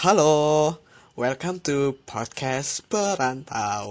Halo, welcome to podcast Perantau.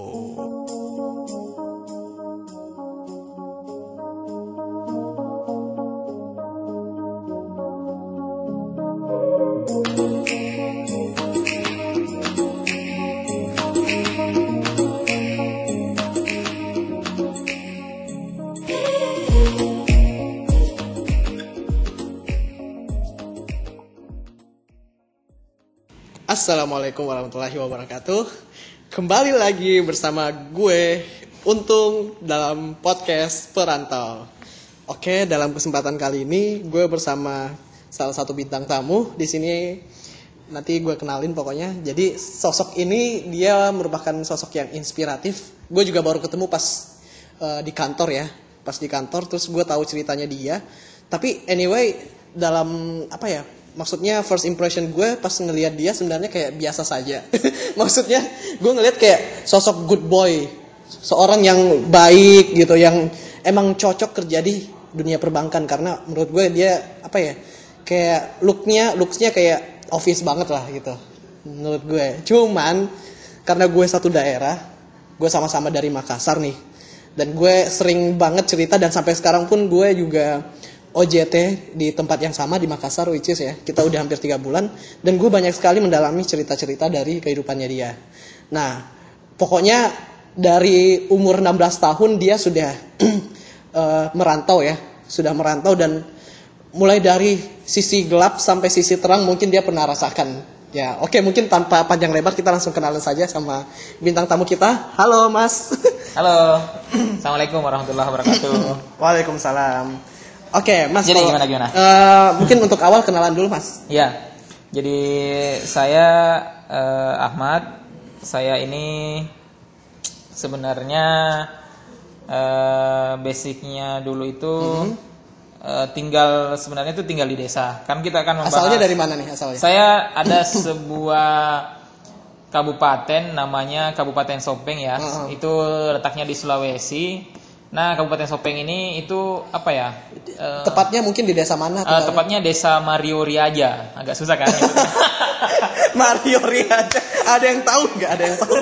Assalamualaikum warahmatullahi wabarakatuh. Kembali lagi bersama gue Untung dalam podcast Perantau. Oke, dalam kesempatan kali ini gue bersama salah satu bintang tamu di sini. Nanti gue kenalin pokoknya. Jadi sosok ini dia merupakan sosok yang inspiratif. Gue juga baru ketemu pas di kantor ya. Pas di kantor terus gue tahu ceritanya dia. Tapi anyway, dalam maksudnya first impression gue pas ngelihat dia sebenarnya kayak biasa saja. Maksudnya gue ngelihat kayak sosok good boy, seorang yang baik gitu, yang emang cocok kerja di dunia perbankan karena menurut gue dia kayak looksnya kayak office banget lah gitu. Menurut gue. Cuman karena gue satu daerah, gue sama-sama dari Makassar nih, dan gue sering banget cerita dan sampai sekarang pun gue juga OJT di tempat yang sama di Makassar, which is ya, kita udah hampir 3 bulan, dan gue banyak sekali mendalami cerita-cerita dari kehidupannya dia. Nah, pokoknya dari umur 16 tahun dia sudah merantau ya, sudah merantau, dan mulai dari sisi gelap sampai sisi terang mungkin dia pernah rasakan. Ya, oke, mungkin tanpa panjang lebar kita langsung kenalan saja sama bintang tamu kita. Halo, Mas. Halo. Assalamualaikum warahmatullahi wabarakatuh. Waalaikumsalam. Oke, Mas. Jadi gimana? Mungkin untuk awal kenalan dulu, Mas. Ya. Jadi saya Ahmad. Saya ini sebenarnya basicnya dulu itu tinggal di desa. Kan kita akan membahas. Asalnya dari mana nih asalnya? Saya ada sebuah kabupaten namanya Kabupaten Sopeng ya. Itu letaknya di Sulawesi. Nah, Kabupaten Sopeng ini itu tepatnya mungkin di desa mana? Tepatnya desa Mario Riaja. Agak susah kan? Mario Riaja. Ada yang tahu nggak?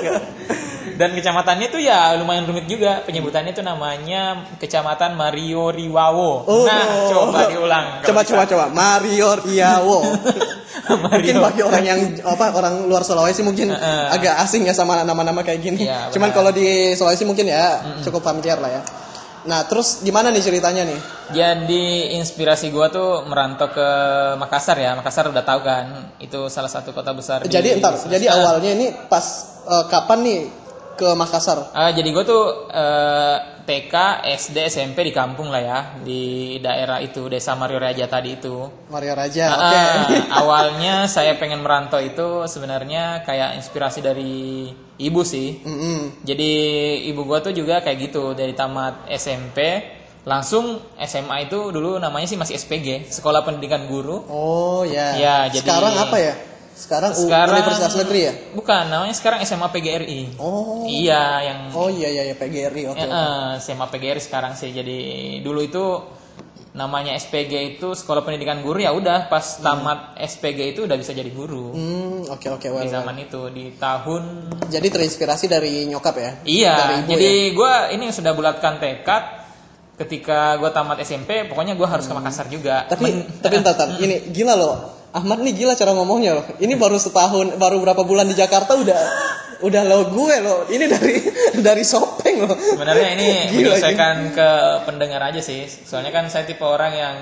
Dan kecamatannya itu ya lumayan rumit juga. Penyebutannya itu namanya Kecamatan Mario Riwawo. Coba diulang. Coba. Mario Riwawo. Mungkin bagi orang yang orang luar Sulawesi mungkin agak asing ya sama nama-nama kayak gini. Ya, cuman kalau di Sulawesi mungkin ya cukup familiar lah ya. Nah, terus gimana nih ceritanya nih? Jadi inspirasi gua tuh merantau ke Makassar ya. Makassar udah tahu kan, itu salah satu kota besar. Jadi awalnya ini pas kapan nih ke Makassar? Jadi gue tuh TK, SD, SMP di kampung lah ya, di daerah itu, desa Mario Raja tadi itu. Mario Raja, oke. Awalnya saya pengen merantau itu sebenarnya kayak inspirasi dari ibu sih. Jadi ibu gue tuh juga kayak gitu, dari tamat SMP langsung SMA itu dulu namanya sih masih SPG, Sekolah Pendidikan Guru. Oh ya. Ya, jadi sekarang apa ya? Sekarang Universitas Negeri ya? Bukan, namanya sekarang SMA PGRI. Oh. Iya, yang iya PGRI. Oke. SMA PGRI sekarang sih. Jadi dulu itu namanya SPG itu Sekolah Pendidikan Guru, ya udah pas tamat SPG itu udah bisa jadi guru. Oke. Di zaman itu di tahun. Jadi terinspirasi dari nyokap ya? Iya. Dari ibu, jadi gue ini sudah bulatkan tekad ketika gue tamat SMP, pokoknya gue harus ke Makassar juga. Tapi entar, ini gila loh. Ahmad nih gila cara ngomongnya loh. Ini baru berapa bulan di Jakarta udah lo gue loh. Ini dari Sopeng loh. Sebenarnya ini menyelesaikan ke pendengar aja sih. Soalnya kan saya tipe orang yang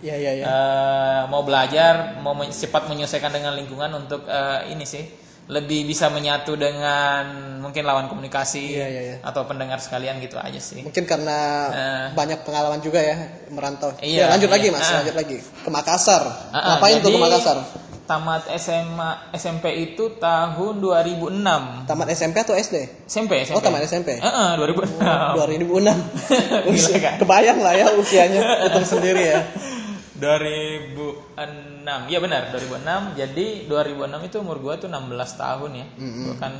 mau belajar, mau cepat menyelesaikan dengan lingkungan untuk ini sih. Lebih bisa menyatu dengan mungkin lawan komunikasi atau pendengar sekalian gitu aja sih. Mungkin karena banyak pengalaman juga ya merantau. Lanjut lagi ke Makassar. Ngapain tuh ke Makassar? Tamat SMP itu tahun 2006. Tamat SMP atau SD? SMP. Oh, tamat SMP. 2006. 2006. Kan? Kebayang lah ya usianya, hitung sendiri ya. 2006. Iya benar, 2006. Jadi 2006 itu umur gua tuh 16 tahun ya. Gua kan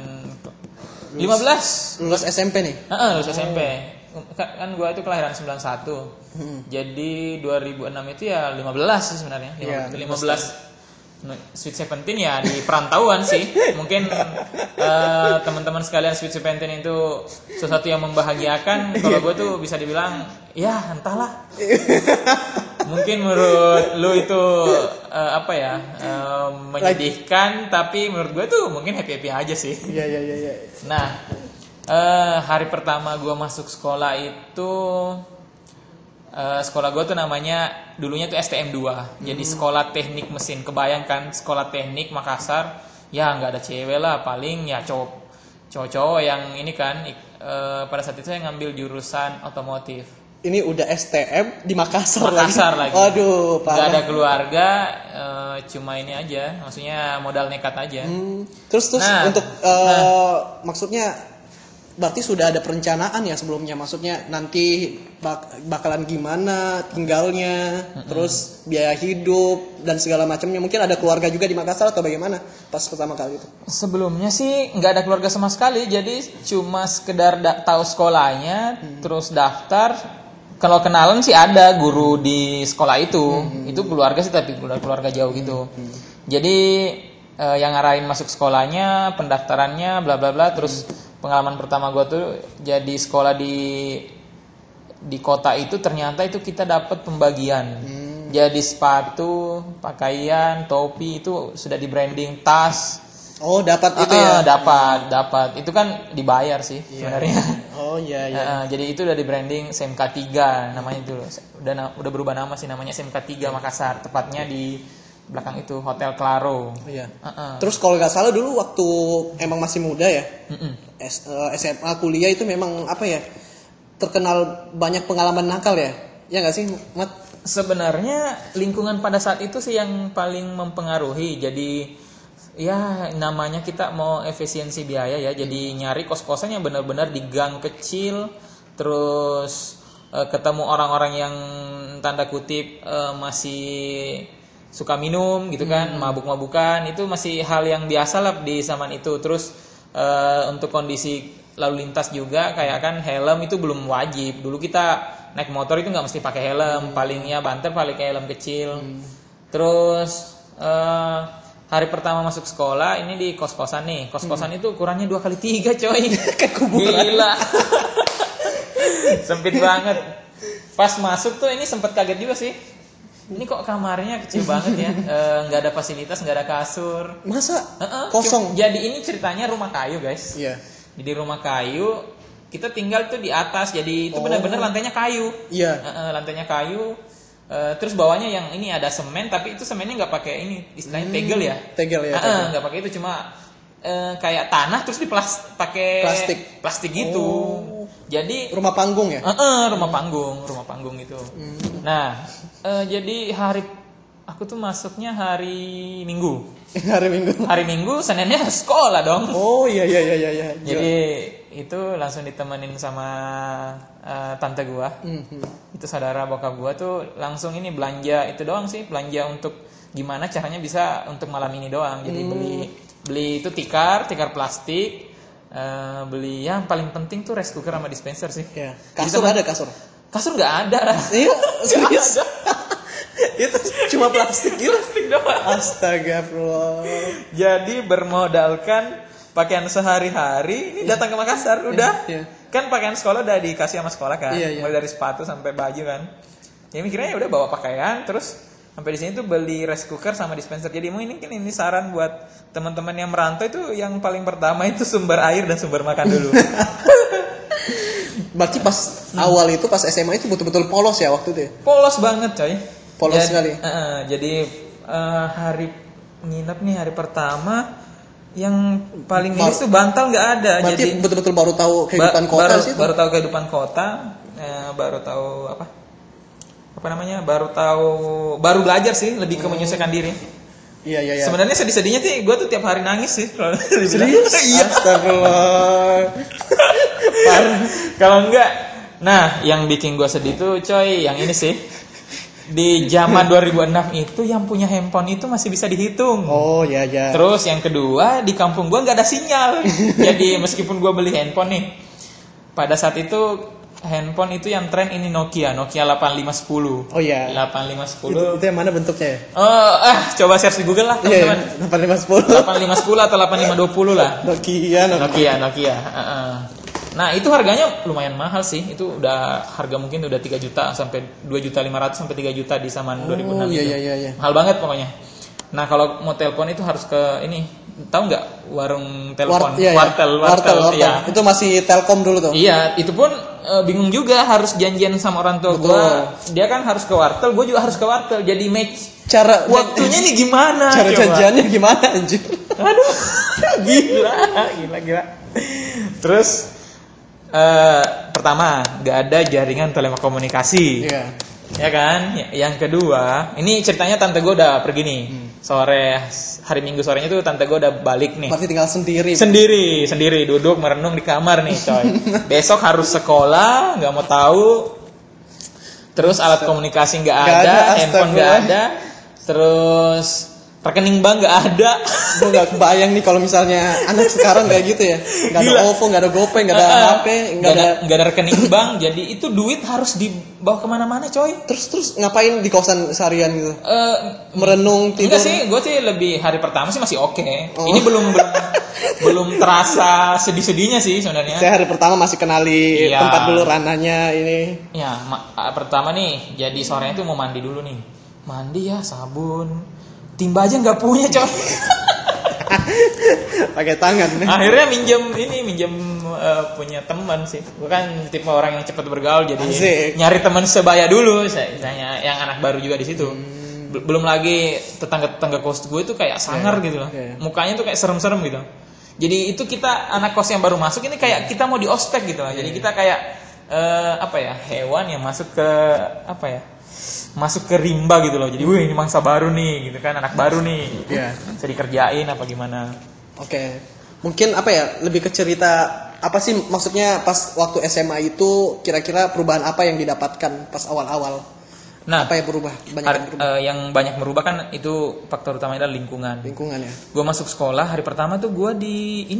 15 lulus SMP nih. Lulus SMP. Kan gua itu kelahiran 91. Jadi 2006 itu ya 15 sih sebenarnya. 15 Sweet Seventeen ya di perantauan sih. Mungkin teman-teman sekalian Sweet Seventeen itu sesuatu yang membahagiakan. Kalau gue tuh bisa dibilang ya entahlah. Mungkin menurut lu itu menyedihkan, tapi menurut gue tuh mungkin happy aja sih. Iya. Nah, hari pertama gue masuk sekolah itu sekolah gue tuh namanya dulunya tuh STM 2. Jadi sekolah teknik mesin. Kebayangkan sekolah teknik Makassar, ya nggak ada cewek lah, paling ya cowok-cowok yang ini kan pada saat itu saya ngambil jurusan otomotif. Ini udah STM di Makassar lagi. Aduh, nggak ada keluarga, cuma ini aja, maksudnya modal nekat aja. Terus untuk maksudnya berarti sudah ada perencanaan ya sebelumnya, maksudnya nanti bakalan gimana tinggalnya, terus biaya hidup dan segala macamnya. Mungkin ada keluarga juga di Makassar atau bagaimana pas pertama kali itu? Sebelumnya sih nggak ada keluarga sama sekali, jadi cuma sekedar tahu sekolahnya, terus daftar. Kalau kenalan sih ada guru di sekolah itu keluarga sih, tapi keluarga jauh gitu. Jadi yang ngarahin masuk sekolahnya, pendaftarannya, bla bla bla, terus pengalaman pertama gue tuh jadi sekolah di kota itu, ternyata itu kita dapat pembagian. Jadi sepatu, pakaian, topi itu sudah di branding, tas. Oh, dapat itu ya? Dapat. Itu kan dibayar sih sebenarnya. Oh iya. Jadi itu udah di branding SMK 3 namanya itu. Udah berubah nama sih, namanya SMK 3 Makassar. Tepatnya di belakang itu Hotel Claro. Iya. Terus kalau nggak salah dulu waktu emang masih muda ya, SMA kuliah itu memang terkenal banyak pengalaman nakal ya, ya nggak sih, Mat? Sebenarnya lingkungan pada saat itu sih yang paling mempengaruhi. Jadi ya namanya kita mau efisiensi biaya ya, jadi nyari kos-kosan yang benar-benar di gang kecil, terus ketemu orang-orang yang tanda kutip masih suka minum gitu kan, mabuk-mabukan, itu masih hal yang biasa lah di zaman itu. Terus untuk kondisi lalu lintas juga kayak kan helm itu belum wajib. Dulu kita naik motor itu nggak mesti pakai helm, palingnya banter paling kayak helm kecil. Terus hari pertama masuk sekolah ini di kos-kosan nih. Kos-kosan itu ukurannya 2x3 coy. Kayak kuburan. Gila. Sempit banget. Pas masuk tuh ini sempet kaget juga sih. Ini kok kamarnya kecil banget ya, nggak ada fasilitas, nggak ada kasur. Masa? Kosong? Jadi ini ceritanya rumah kayu guys. Iya. Jadi rumah kayu, kita tinggal tuh di atas, jadi itu benar-benar lantainya kayu. Iya. Lantainya kayu, terus bawahnya yang ini ada semen, tapi itu semennya nggak pakai ini, istilahnya tegel ya. Tegel ya. Nggak pakai itu, cuma kayak tanah terus pakai plastik gitu. Jadi rumah panggung ya? Rumah panggung gitu. Nah, jadi aku tuh masuknya hari Minggu. Hari Minggu, Seninnya sekolah dong. Oh iya. Jadi itu langsung ditemenin sama tante gua. Itu saudara bokap gua tuh langsung ini belanja itu doang sih, belanja untuk gimana caranya bisa untuk malam ini doang. Jadi beli itu tikar plastik. Beli yang paling penting tuh rice cooker sama dispenser sih. Ya. Kasur ada kasur? Kasur nggak ada. Iya, serius. Itu cuma plastik gitu. Plastik doang. Astagfirullah. Jadi bermodalkan pakaian sehari-hari ini datang ke Makassar udah. Iya. Kan pakaian sekolah udah dikasih sama sekolah kan. Iya. Mulai dari sepatu sampai baju kan. Ya mikirnya udah bawa pakaian terus sampai di sini tuh beli rice cooker sama dispenser. Jadi mungkin ini saran buat teman-teman yang merantau itu yang paling pertama itu sumber air dan sumber makan dulu. Berarti pas awal itu pas SMA itu betul-betul polos ya waktu itu? Polos banget coy. Polos sekali. Jadi hari nginep nih hari pertama yang paling miris tuh bantal nggak ada. Berarti jadi betul-betul baru tahu kehidupan kota sih. Baru tahu kehidupan kota, baru tahu baru belajar sih, lebih ke menyesuaikan diri. Iya. Sebenarnya sedih-sedihnya sih gue tuh tiap hari nangis sih kalau serius. Iya. Astagfirullah. Kalau enggak, nah yang bikin gue sedih tuh coy, yang ini sih. Di zaman 2006 itu yang punya handphone itu masih bisa dihitung. Oh iya. Terus yang kedua, di kampung gue nggak ada sinyal. Jadi meskipun gue beli handphone nih, pada saat itu handphone itu yang tren ini Nokia 8510. Oh iya. 8510. Itu yang mana bentuknya ya? Coba search di Google lah teman-teman. 8510. 8510 atau 8520 lah. Nokia. Nah, itu harganya lumayan mahal sih. Itu udah harga mungkin udah 3 juta sampai 2.500.000 sampai 3 juta di zaman 2006 itu. Iya. Mahal banget pokoknya. Nah, kalau mau telepon itu harus ke ini. Tahu nggak warung telepon? Wartel. Iya. Itu masih Telkom dulu tuh. Iya, itu pun bingung juga harus janjian sama orang tua gue. Dia kan harus ke wartel, gue juga harus ke wartel. Jadi match. Cara waktunya nih gimana? Cara janjiannya gimana anjir? Aduh, gila. Terus pertama, nggak ada jaringan telekomunikasi. Iya. Ya kan? Yang kedua, ini ceritanya tante gue udah pergi nih. Sore hari Minggu sorenya tuh tante gue udah balik nih. Berarti tinggal sendiri. Sendiri duduk merenung di kamar nih, coy. Besok harus sekolah, nggak mau tahu. Terus alat komunikasi nggak ada, handphone nggak ada. Terus rekening bank nggak ada. Gue nggak kebayang nih kalau misalnya anak sekarang kayak gitu ya. Nggak ada OVO, nggak ada GoPay, nggak ada HP, nggak ada rekening bank. Jadi itu duit harus dibawa kemana-mana, coy. Terus ngapain di kosan seharian gitu? Merenung, tidur. Enggak sih, gue sih lebih hari pertama sih masih oke. Ini belum terasa sedih-sedihnya sih sebenarnya. Saya hari pertama masih kenali tempat dulu ranahnya ini. Ya, pertama nih, jadi sorenya tuh mau mandi dulu nih. Mandi ya, sabun. Timba aja nggak punya, coy. Pakai tangan. Akhirnya minjem punya teman sih. Gue kan tipe orang yang cepat bergaul, jadi nyari teman sebaya dulu. Misalnya yang anak baru juga di situ. Belum lagi tetangga kos gue itu kayak sangar gitu loh. Mukanya tuh kayak serem-serem gitu. Jadi itu kita anak kos yang baru masuk ini kayak kita mau di ospek gitu loh. Jadi kita kayak hewan yang masuk ke masuk ke rimba gitu loh. Jadi ini mangsa baru nih gitu kan, anak baru nih. Bisa dikerjain apa gimana. Oke. Mungkin lebih ke cerita apa sih maksudnya pas waktu SMA itu kira-kira perubahan apa yang didapatkan pas awal-awal? Nah, apa yang berubah? Yang banyak merubah kan itu faktor utamanya adalah lingkungan. Lingkungan ya. Gue masuk sekolah hari pertama tuh gue di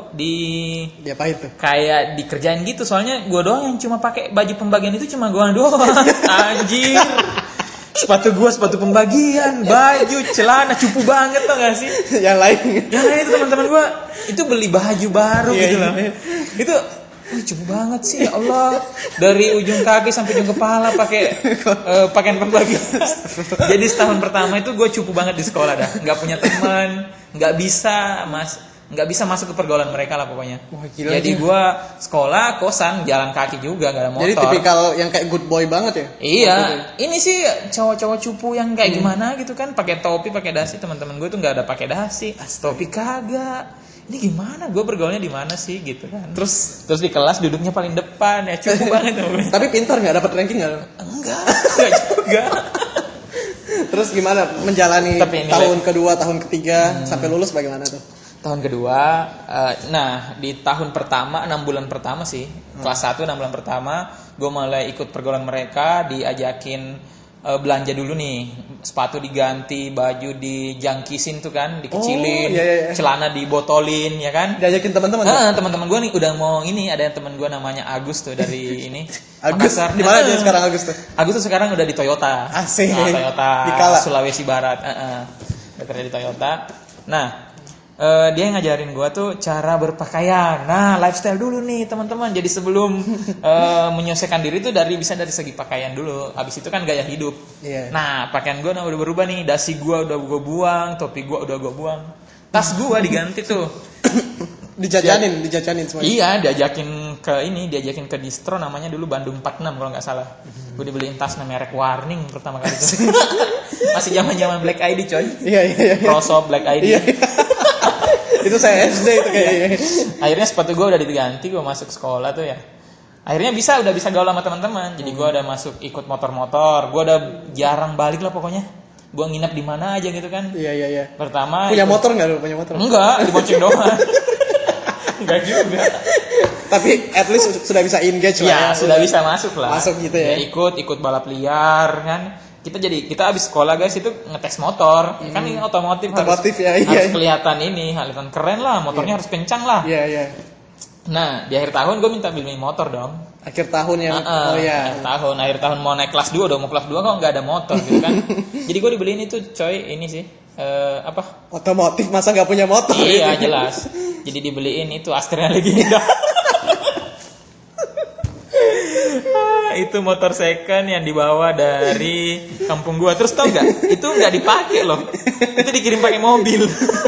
apa itu? Kayak dikerjain gitu. Soalnya gue doang yang cuma pakai baju pembagian itu cuma gue doang. Anjir. Sepatu pembagian, baju, celana cupu banget tau gak sih? Yang lain itu teman-teman gue itu beli baju baru gitu loh. Itu cupu banget sih, ya Allah. Dari ujung kaki sampai ujung kepala pakai pakaian pembagian. Jadi setahun pertama itu gue cupu banget di sekolah dah. Nggak punya teman, nggak bisa masuk ke pergaulan mereka lah pokoknya. Wah, gila. Jadi gue sekolah kosan jalan kaki juga, gak ada motor. Jadi tipikal yang kayak good boy banget ya? Iya. Ini sih cowok-cowok cupu yang kayak gimana gitu kan, pakai topi, pakai dasi. Teman-teman gue tuh nggak ada pakai dasi, topi kagak. Ini gimana? Gue bergaulnya di mana sih gitu kan? Terus di kelas duduknya paling depan ya, cupu banget. Tapi pintar nggak, dapat ranking nggak? Enggak juga. Terus gimana menjalani tahun kedua, tahun ketiga sampai lulus bagaimana tuh? Tahun kedua, di tahun pertama 6 bulan pertama sih, kelas 1 6 bulan pertama, gue mulai ikut pergaulan mereka, diajakin belanja dulu nih, sepatu diganti, baju dijangkisin tuh kan, dikecilin, celana dibotolin, ya kan? Diajakin teman-teman? Teman-teman gue nih udah mau ini, ada teman gue namanya Agus tuh dari ini. Agus, di mana dia sekarang Agus tuh? Agus tuh sekarang udah di Toyota. Asik. Toyota di Kala. Sulawesi Barat. Udah kerja di Toyota. Nah, dia ngajarin gue tuh cara berpakaian. Nah, lifestyle dulu nih teman-teman. Jadi sebelum menyelesaikan diri tuh bisa dari segi pakaian dulu. Abis itu kan gaya hidup. Nah, pakaian gue udah berubah nih. Dasi gue udah gue buang, topi gue udah gue buang. Tas gue diganti tuh. Dijajanin semuanya. Iya, diajakin ke distro namanya dulu Bandung 46 kalau nggak salah. Gue dibeliin tas merek Warning pertama kali itu. Masih zaman Black ID coy. Iya. Crossover Black ID. Iya. Itu saya SD itu kayaknya. Akhirnya sepatu gue udah diganti, gue masuk sekolah tuh ya. Akhirnya udah bisa gaul sama teman-teman. Jadi gue udah masuk ikut motor-motor. Gue udah jarang balik lah pokoknya. Gue nginep di mana aja gitu kan. Iya. Pertama punya motor nggak lu? Punya motor? Enggak, dibonceng doang. Enggak juga. Tapi at least sudah bisa engage Ya, lah. sudah bisa masuk lah. Masuk gitu ya. Ikut balap liar kan. Kita abis sekolah guys itu ngetes motor. Kan ini otomotif ya. Harus kelihatan keren lah, motornya harus kencang lah. Iya. Nah, di akhir tahun gue minta beli motor dong. Akhir tahun yang akhir tahun mau naik kelas 2 udah mau kelas 2 kok nggak ada motor gitu kan. Jadi gue dibeliin itu coy, ini sih otomotif, masa nggak punya motor? Iya jelas. Jadi dibeliin itu Astrea Legenda. Itu motor second yang dibawa dari kampung gua. Terus tau nggak? Itu nggak dipakai loh. Itu dikirim pakai mobil.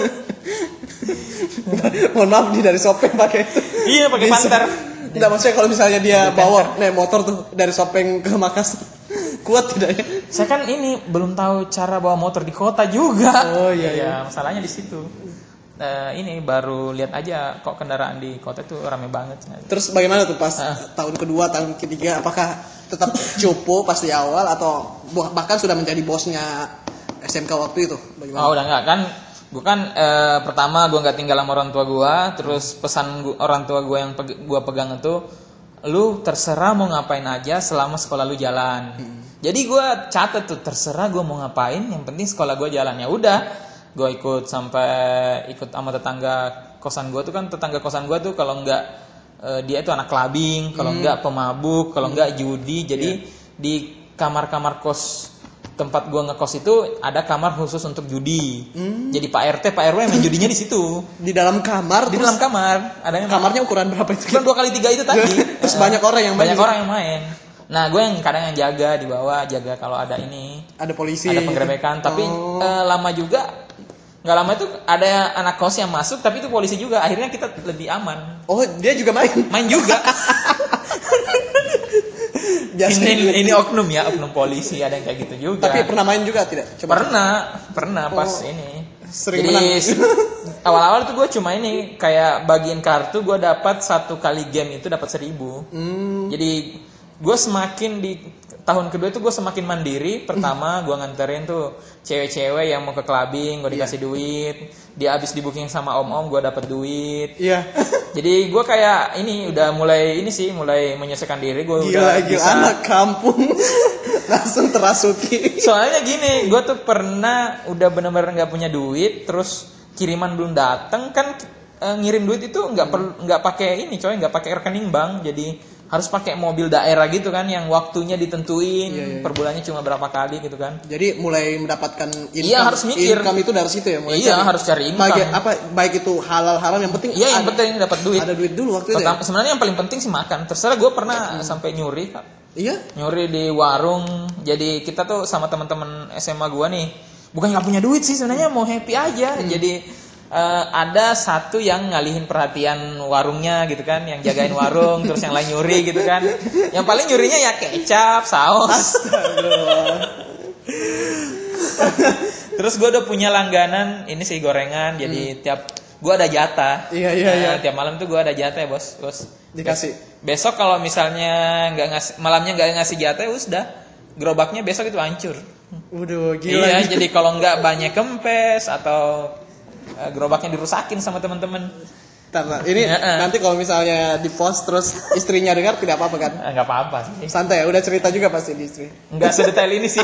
Mohon maaf, dari Sopeng pakai. Iya, pakai Panther. Enggak, maksudnya kalau misalnya dia bawa motor tuh dari Sopeng ke Makassar, kuat tidak ya? Saya kan ini belum tahu cara bawa motor di kota juga. Oh iya. Masalahnya di situ. Ini baru lihat aja kok kendaraan di kota itu rame banget. Terus bagaimana tuh pas tahun kedua, tahun ketiga, apakah tetap cupu pas di awal atau bahkan sudah menjadi bosnya SMK waktu itu? Bagaimana? Oh udah enggak kan? Gue kan pertama gue nggak tinggal sama orang tua gue, terus pesan orang tua gue yang gue pegang itu, lu terserah mau ngapain aja selama sekolah lu jalan. Jadi gue catat tuh, terserah gue mau ngapain, yang penting sekolah gue jalan. Ya udah, gue ikut sama tetangga kosan gue tuh kan, tetangga kosan gue tuh kalau nggak dia itu anak clubbing, kalau nggak pemabuk, kalau nggak judi. Jadi di kamar-kamar kos tempat gua ngekos itu ada kamar khusus untuk judi. Jadi Pak RT, Pak RW main judinya di situ. Di dalam kamar? Di dalam kamar. Adanya kamarnya ukuran berapa itu? Ukuran 2x3 itu tadi. Terus banyak orang yang main. Banyak orang yang main. Nah, gue yang kadang yang jaga di bawah, jaga kalau ada ini. Ada polisi. Ada penggerebekan. Tapi lama juga. Nggak lama itu ada anak kos yang masuk, tapi itu polisi juga. Akhirnya kita lebih aman. Oh, dia juga main? Main juga. Ini oknum ya, oknum polisi, ada yang kayak gitu juga. Tapi pernah main juga tidak? Pernah pas ini. Sering menang. Awal-awal tuh gue cuma ini kayak bagiin kartu, gue dapat 1 kali game itu dapat 1.000. Jadi gue semakin di tahun kedua itu gue semakin mandiri. Pertama gue nganterin tuh cewek-cewek yang mau ke clubbing, gue dikasih duit. Dia abis di booking sama om-om, gue dapet duit. Iya. Jadi gue kayak ini udah mulai menyesuaikan diri. Gue udah bisa anak kampung langsung terasuki. Soalnya gini, gue tuh pernah udah benar-benar nggak punya duit, terus kiriman belum datang kan, ngirim duit itu nggak pakai ini coy, nggak pakai rekening bank, jadi harus pakai mobil daerah gitu kan, yang waktunya ditentuin, per bulannya cuma berapa kali gitu kan. Jadi mulai mendapatkan income. Iya, harus mikir. Income itu dari situ ya. Harus cari income. Baik itu halal haram, yang penting. Iya, yang penting dapat duit. Ada duit dulu waktu itu. Sebenarnya yang paling penting sih makan. Terserah, gue pernah sampai nyuri Kak. Iya. Nyuri di warung. Jadi kita tuh sama teman-teman SMA gue nih, bukan nggak punya duit sih sebenarnya, mau happy aja. Jadi ada satu yang ngalihin perhatian warungnya gitu kan, yang jagain warung, terus yang lain nyuri gitu kan. Yang paling nyurinya ya kecap, saus. Terus gue udah punya langganan ini sih gorengan, jadi tiap gue ada jatah. Iya. Tiap malam tuh gue ada jatah ya bos. Dikasih. Besok kalau misalnya malamnya nggak ngasih jatah, udah gerobaknya besok itu hancur. Waduh, gila. Iya, jadi kalau nggak banyak kempes atau gerobaknya dirusakin sama teman-teman. Ini nanti kalau misalnya di post terus istrinya dengar tidak apa-apa kan? Nggak apa-apa sih. Santai ya, udah cerita juga pasti di istri. Nggak sedetail ini sih.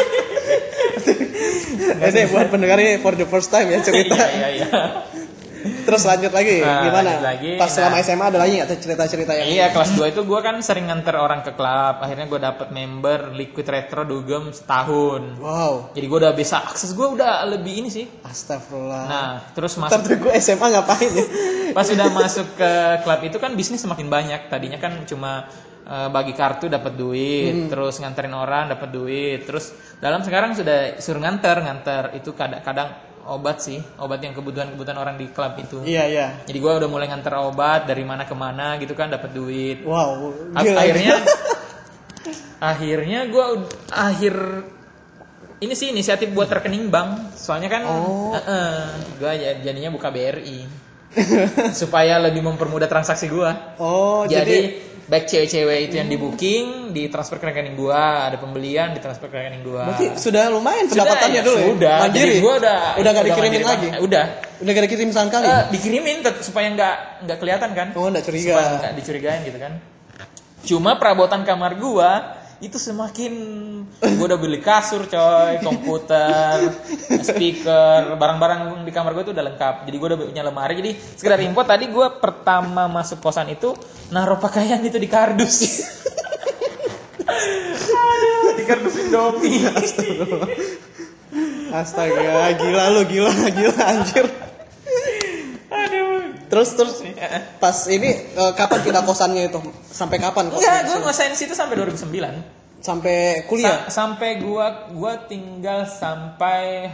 Ini buat pendengar ini for the first time ya cerita. Iya. Terus lanjut lagi, gimana? Pas selama SMA ada lagi nggak cerita-cerita yang? Iya, kelas 2 itu gue kan sering nganter orang ke klub. Akhirnya gue dapet member Liquid Retro Dugem setahun. Wow. Jadi gue udah bisa akses, gue udah lebih ini sih. Astagfirullah. Nah, terus masuk. Tapi gue SMA ngapain ya? Pas udah masuk ke klub itu kan bisnis semakin banyak. Tadinya kan cuma bagi kartu dapat duit, terus nganterin orang dapat duit, terus sekarang sudah suruh nganter itu kadang-kadang obat yang kebutuhan orang di klub itu. Iya. Jadi gue udah mulai nganter obat dari mana ke mana gitu kan, dapat duit. Wow. Akhirnya gue ini sih inisiatif buat rekening bank. Soalnya kan gue jadinya buka BRI supaya lebih mempermudah transaksi gue. Oh, jadi baik cewek-cewek itu yang di booking ditransfer ke rekening gua, ada pembelian ditransfer ke rekening gua. Berarti sudah lumayan pendapatannya dulu ya? Sudah. Mandiri. Jadi gua udah gak dikirimin lagi. Udah gak dikirim sekali. Dikirimin supaya nggak kelihatan kan? Oh, nggak curiga. Supaya nggak dicurigain gitu kan. Cuma perabotan kamar gua itu semakin gue udah beli kasur coy, komputer, speaker, barang-barang di kamar gue tuh udah lengkap. Jadi gue udah punya lemari. Jadi sekedar info, tadi gue pertama masuk kosan itu naruh pakaian itu di kardus. Aduh, di kardus Indomie. Astaga, gila anjir. Aduh. Terus pas ini kapan pindah kosannya itu? Sampai kapan kosannya? Enggak, gue ngosain situ sampai 2009. Sampai kuliah? Sampai gua tinggal sampai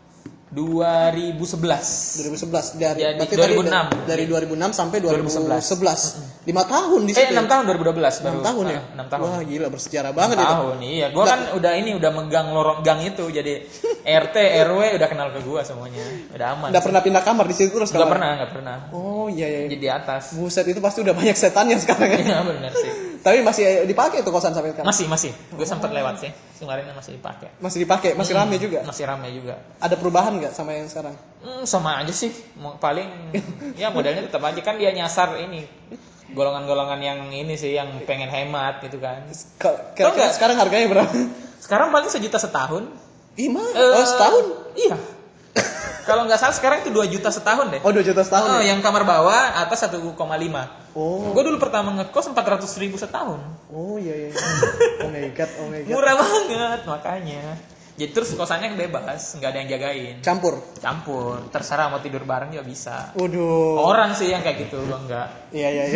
2011 berarti 2006. Dari 2006 sampai 2011. 5 tahun di situ. 6 tahun 2012 baru. 6 tahun ya? 6 tahun. Wah, gila bersejarah banget 6 tahun, itu. iya. Gua kan udah megang lorong gang itu, jadi RT, RW udah kenal ke gua semuanya. Udah aman. Udah pernah pindah kamar di situ terus Enggak pernah. Oh, iya. Jadi di atas. Buset, itu pasti udah banyak setannya sekarang ya. Iya, benar sih. Tapi masih dipakai tuh kosan sampai sekarang? Masih. Gue sempat lewat sih. Kemarin masih dipakai. Masih dipakai, masih rame juga. Masih rame juga. Ada perubahan nggak sama yang sekarang? Sama aja sih. Paling ya modelnya tetap aja kan dia nyasar ini. Golongan-golongan yang ini sih yang pengen hemat gitu kan. Kira-kira sekarang harganya berapa? Sekarang paling 1 juta setahun. Setahun? Iya. Kalau nggak salah sekarang itu 2 juta setahun deh. Oh, 2 juta setahun. Yang kamar bawah atas 1,5. Oh. Gue dulu pertama ngekos 400.000 setahun. Oh iya. Oh my god. Murah banget makanya. Jadi terus kosannya bebas, nggak ada yang jagain. Campur. Terserah mau tidur bareng juga bisa. Waduh. Orang sih yang kayak gitu, gua enggak. Iya.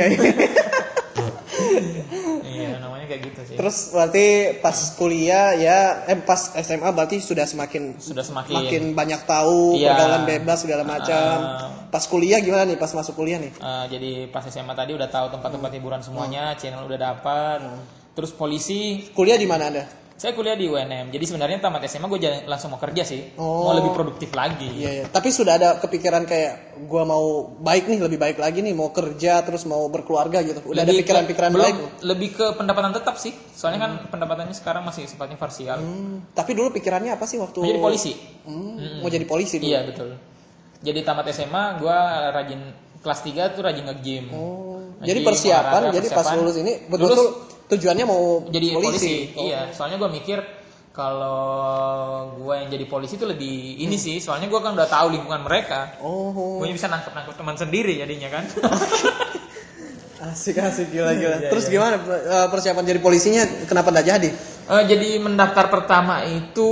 Iya, namanya kayak gitu sih. Terus berarti pas kuliah ya, pas SMA berarti sudah semakin banyak tahu, pergaulan bebas segala macam. Pas kuliah gimana nih? Pas masuk kuliah nih? Jadi pas SMA tadi udah tahu tempat-tempat hiburan semuanya, channel udah dapat. Terus polisi. Kuliah di mana Anda? Saya kuliah di UNM. Jadi sebenarnya tamat SMA gue langsung mau kerja sih. Mau lebih produktif lagi. Iya. Tapi sudah ada kepikiran kayak gue mau lebih baik lagi nih, mau kerja terus mau berkeluarga gitu. Udah ada pikiran-pikiran baik? Lebih ke pendapatan tetap sih. Soalnya kan pendapatannya sekarang masih sifatnya parsial. Tapi dulu pikirannya apa sih waktu mau jadi polisi? Mau jadi polisi dulu? Iya, betul. Jadi tamat SMA gue rajin kelas 3 tuh rajin nge-gym. Jadi persiapan, jadi pas lulus ini betul-betul tujuannya mau jadi polisi. Iya, soalnya gue mikir kalau gue yang jadi polisi itu lebih ini sih, soalnya gue kan udah tahu lingkungan mereka. Gue bisa nangkep teman sendiri jadinya kan. Asik gila. Terus gimana persiapan jadi polisinya? Kenapa nggak jadi? Jadi mendaftar pertama itu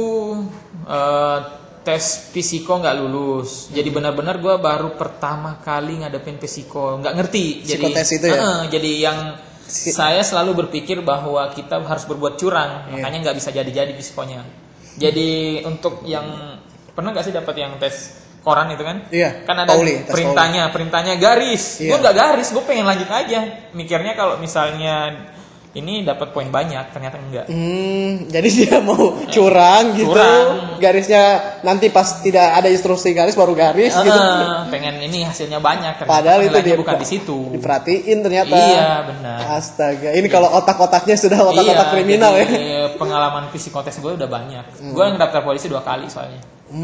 tes psiko nggak lulus. Jadi benar-benar gue baru pertama kali ngadepin psiko, nggak ngerti. Psikotes itu ya? Jadi yang saya selalu berpikir bahwa kita harus berbuat curang, makanya nggak bisa jadi psikonya. Jadi untuk yang pernah nggak sih dapat yang tes koran itu kan? Iya. Kan ada perintahnya garis. Gue nggak garis, gue pengen lanjut aja. Mikirnya kalau misalnya ini dapat poin banyak, ternyata enggak. Jadi dia mau curang gitu. Garisnya nanti pas tidak ada instruksi garis baru garis gitu. Pengen ini hasilnya banyak. Padahal itu dia bukan di situ. Diperhatiin ternyata. Iya, benar. Astaga, ini kalau otak-otaknya sudah otak-otak kriminal ya. Pengalaman psikotes gue udah banyak. Gue yang daftar polisi 2 kali soalnya.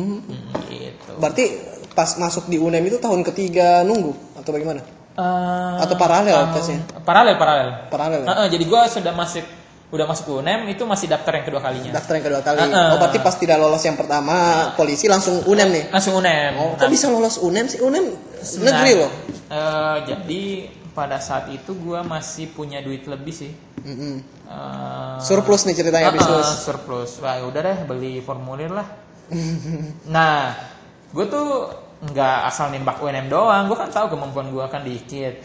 Gitu. Berarti pas masuk di UNM itu tahun ketiga nunggu atau bagaimana? Atau paralel tesnya? Paralel. Ya? Jadi gue udah masuk ke UNM itu masih daftar yang kedua kalinya. Daftar yang kedua kali. Berarti pas tidak lolos yang pertama polisi langsung UNM nih. Langsung UNM. Kok bisa lolos UNM sih? UNM negeri loh. Jadi pada saat itu gue masih punya duit lebih sih. Surplus nih ceritanya habis lulus. Surplus. Wah, udah deh beli formulir lah. Nah, gue tuh nggak asal nembak UNM doang, gue kan tahu kemampuan gue kan dikit.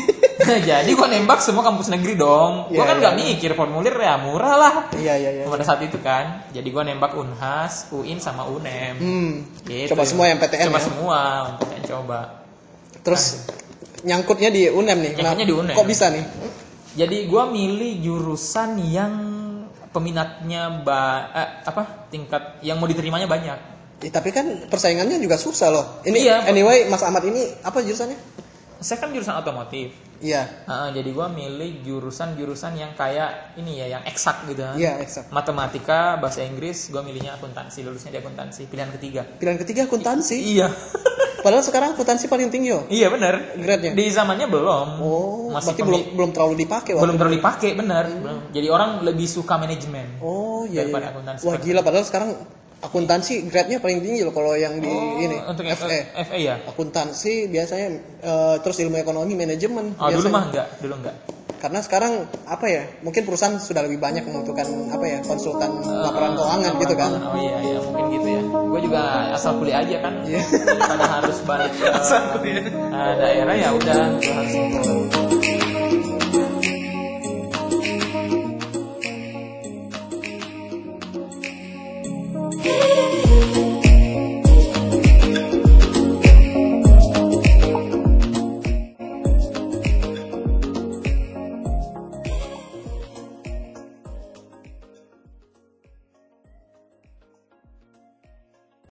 Jadi gue nembak semua kampus negeri dong. Gue kan nggak mikir formulir ya murah lah. Iya. Pada saat itu kan, jadi gue nembak Unhas, UIN sama UNM. Gitu. Coba semua yang PTN. Semua yang PTN coba. Terus nyangkutnya di UNM nih. Nyangkutnya di UNM. Kok bisa nih? Jadi gue milih jurusan yang peminatnya tingkat yang mau diterimanya banyak. Tapi kan persaingannya juga susah loh. Ini anyway, Mas Ahmad ini apa jurusannya? Saya kan jurusan otomotif. Iya. Jadi gue milih jurusan yang kayak ini ya, yang eksak gitu. Iya, eksak. Matematika, bahasa Inggris, gue milihnya akuntansi, lulusnya di akuntansi. Pilihan ketiga akuntansi? Iya. Padahal sekarang akuntansi paling tinggi loh. Iya benar. Grade-nya. Di zamannya belum. Oh, masih berarti belum terlalu dipakai. Belum terlalu dipakai, benar. Jadi orang lebih suka manajemen. Oh iya. Daripada akuntansi. Wah gila, padahal sekarang akuntansi grade-nya paling tinggi loh kalau yang di ini. Untuk FE. FE ya. Akuntansi biasanya terus ilmu ekonomi manajemen. Oh, dulu enggak. Karena sekarang apa ya, mungkin perusahaan sudah lebih banyak membutuhkan apa ya, konsultan laporan keuangan gitu kan. Oh iya mungkin gitu ya. Gue juga asal kuliah aja kan. Pada harus balik ke daerah ya udah gue harus